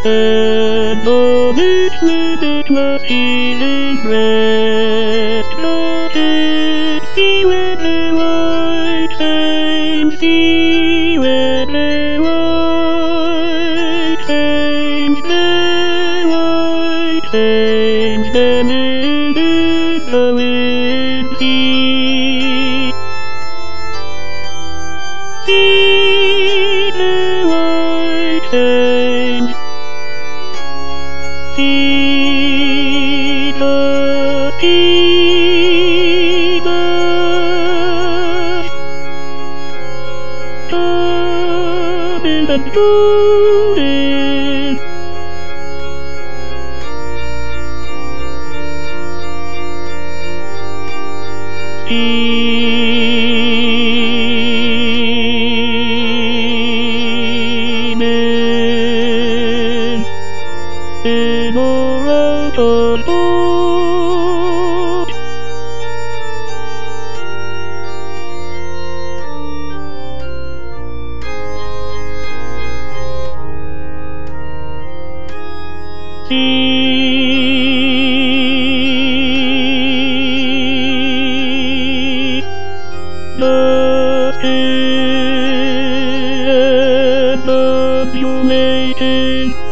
And on its limitless healing breast, floated sea when the white flames, sea when the white flames, the white flames, them in the wind sea. See the white flames, see the eagles, coming and going. Steaming in or out on board. See the end undulating.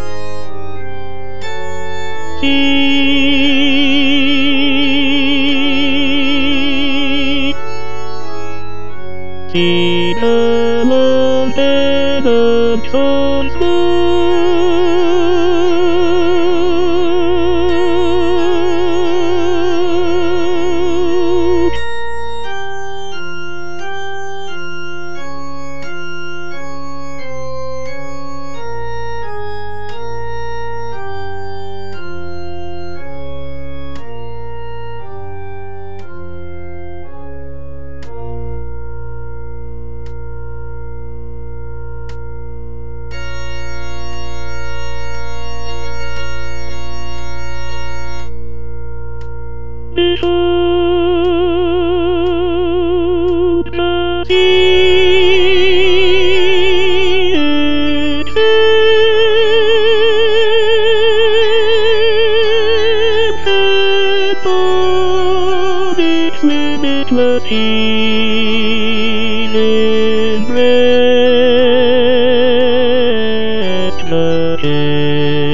See the mountain of so smooth. Behold the sea, it flips on its limitless healing breast, floating.